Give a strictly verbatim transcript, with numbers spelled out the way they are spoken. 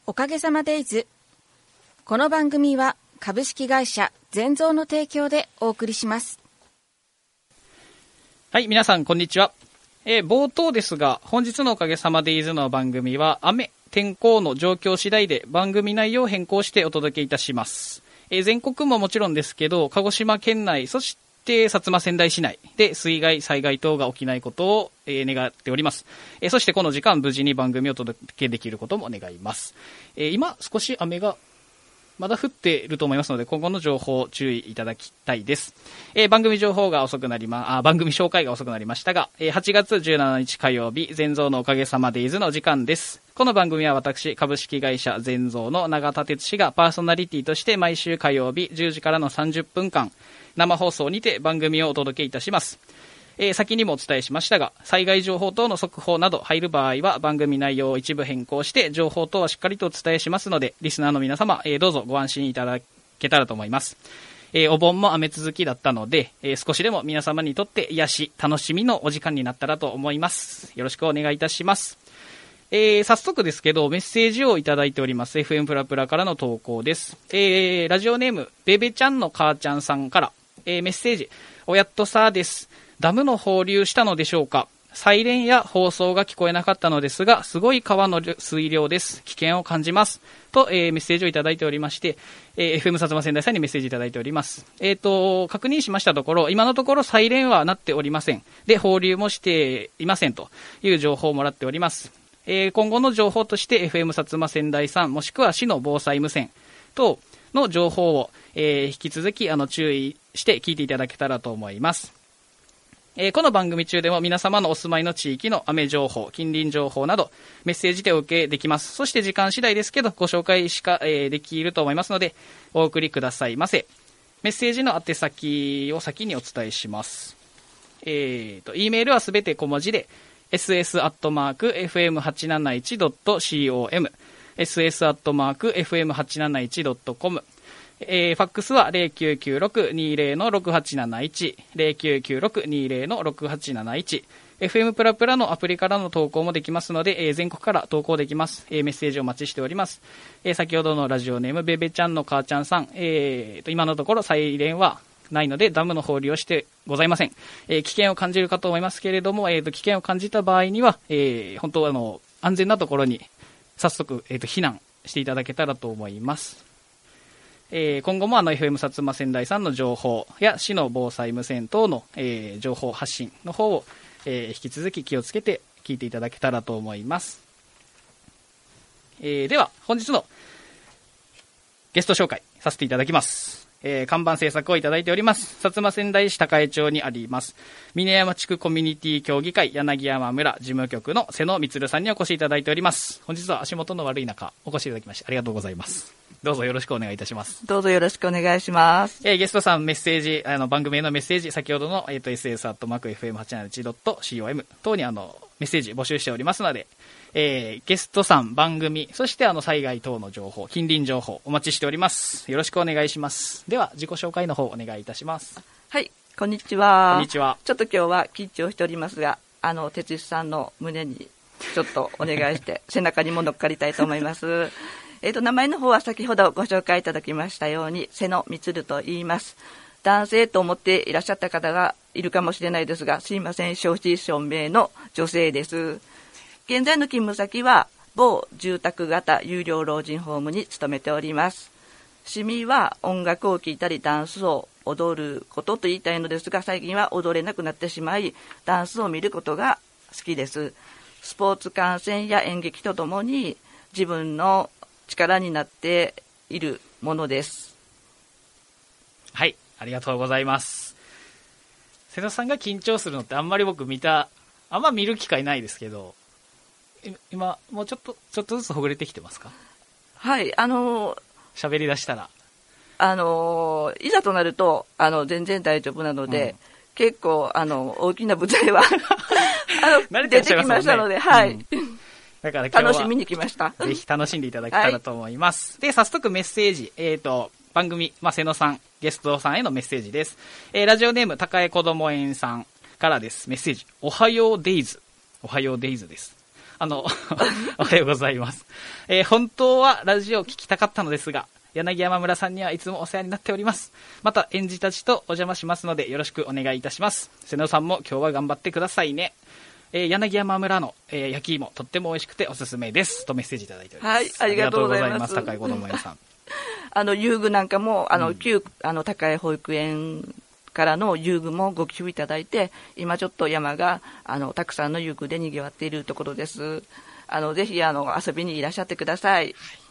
おかげさまデイズ。この番組は株式会社全蔵の提供でお送りします。 はい、皆さんこんにちは。えー、冒頭ですが、本日のおかげさまデイズの番組は雨、天候の状況次第で番組内容を変更してお届けいたします。えー、全国ももちろんですけど、鹿児島県内、そして薩摩川内市内で水害、災害等が起きないことを、えー、願っております。えー、そしてこの時間無事に番組をお届けできることも願います。えー、今少し雨がまだ降っていると思いますので、今後の情報注意いただきたいです。えー、番組情報が遅くなりま、あ、番組紹介が遅くなりましたが、えー、はちがつじゅうしちにち火曜日、全蔵のおかげさまデイズの時間です。この番組は私、株式会社全蔵の永田哲司がパーソナリティとして毎週火曜日じゅうじからのさんじゅっぷんかん、生放送にて番組をお届けいたします。えー、先にもお伝えしましたが、災害情報等の速報など入る場合は番組内容を一部変更して情報等はしっかりとお伝えしますので、リスナーの皆様、えー、どうぞご安心いただけたらと思います。えー、お盆も雨続きだったので、えー、少しでも皆様にとって癒し、楽しみのお時間になったらと思います。よろしくお願いいたします。えー、早速ですけどメッセージをいただいております。 エフエム プラプラからの投稿です。えー、ラジオネームベベちゃんの母ちゃんさんから、えー、メッセージ。おやっとさーです。ダムの放流したのでしょうか。サイレンや放送が聞こえなかったのですが、すごい川の水量です。危険を感じます。と、えー、メッセージをいただいておりまして、えー、エフエム 薩摩川内さんにメッセージいただいております。えっと、確認しましたところ、今のところサイレンはなっておりません。で、放流もしていませんという情報をもらっております。えー、今後の情報として エフエム 薩摩川内さん、もしくは市の防災無線等の情報を、えー、引き続きあの注意して聞いていただけたらと思います。えー、この番組中でも皆様のお住まいの地域の雨情報、近隣情報などメッセージでお受けできます。そして時間次第ですけどご紹介しか、えー、できると思いますのでお送りくださいませ。メッセージの宛先を先にお伝えします。えーと、E メールはすべて小文字で エスエス アットマーク エフエムはちなないち ドット コム エスエス アットマーク エフエムはちなないち ドット コム、えー、ファックスは ゼロきゅうきゅうろく にゼロ のろくはちなないち ゼロきゅうきゅうろく にゼロ のろくはちなないち、 エフエム プラプラのアプリからの投稿もできますので、えー、全国から投稿できます。えー、メッセージお待ちしております。えー、先ほどのラジオネームベベちゃんの母ちゃんさん、えー、と今のところサイレンはないのでダムの放流をしてございません。えー、危険を感じるかと思いますけれども、えー、と危険を感じた場合には、えー、本当はあの安全なところに早速、えー、と避難していただけたらと思います。えー、今後もあの エフエム 薩摩川内さんの情報や市の防災無線等の、えー、情報発信の方を、えー、引き続き気をつけて聞いていただけたらと思います。えー、では本日のゲスト紹介させていただきます。えー、看板制作をいただいております薩摩川内市高江町にあります峰山地区コミュニティ協議会柳山村事務局の瀬野充さんにお越しいただいております。本日は足元の悪い中お越しいただきましてありがとうございます。どうぞよろしくお願いいたします。 どうぞよろしくお願いします。 えー、ゲストさんメッセージ、あの番組へのメッセージ、先ほどの、えー、と エスエス アットマーク エフエムはちなないち ドット コム 等にあのメッセージ募集しておりますので、えー、ゲストさん、番組、そしてあの災害等の情報、近隣情報お待ちしております。よろしくお願いします。では自己紹介の方お願いいたします。 はい、こんにちは。 こんにちは。 ちょっと今日は緊張しておりますが、あの哲司さんの胸にちょっとお願いして背中にも乗っかりたいと思います。えーと名前の方は先ほどご紹介いただきましたように瀬野充と言います。男性と思っていらっしゃった方がいるかもしれないですが、すいません、正真正銘の女性です。現在の勤務先は某住宅型有料老人ホームに勤めております。趣味は音楽を聴いたりダンスを踊ることと言いたいのですが、最近は踊れなくなってしまいダンスを見ることが好きです。スポーツ観戦や演劇とともに自分の力になっているものです。 はい、ありがとうございます。瀬野さんが緊張するのってあんまり僕見たあんま見る機会ないですけど、今もうちょっとちょっとずつほぐれてきてますか？ はい、あの喋り出したらあのいざとなるとあの全然大丈夫なので、うん、結構あの大きな舞台はあの出てきましたので、はい、うん、 だから今日は楽しみに来ました。 ぜひ楽しんでいただけたらと思います。はい、で早速メッセージ、えーと番組、まあ、瀬野さんゲストさんへのメッセージです。えー、ラジオネーム高江こども園さんからです。メッセージ、おはようデイズ、おはようデイズです。 あの、おはようございます。えー、本当はラジオを聞きたかったのですが、柳山村さんにはいつもお世話になっております。また園児たちとお邪魔しますのでよろしくお願いいたします。瀬野さんも今日は頑張ってくださいね。えー、柳山村の、えー、焼き芋とっても美味しくておすすめですとメッセージいただいております。 はい、ありがとうございます。 高い子供屋さん。 あの遊具なんかもあの、うん、旧あの高い保育園からの遊具もご寄付いただいて、今ちょっと山があのたくさんの遊具で賑わっているところです。あのぜひあの遊びにいらっしゃってください。はい。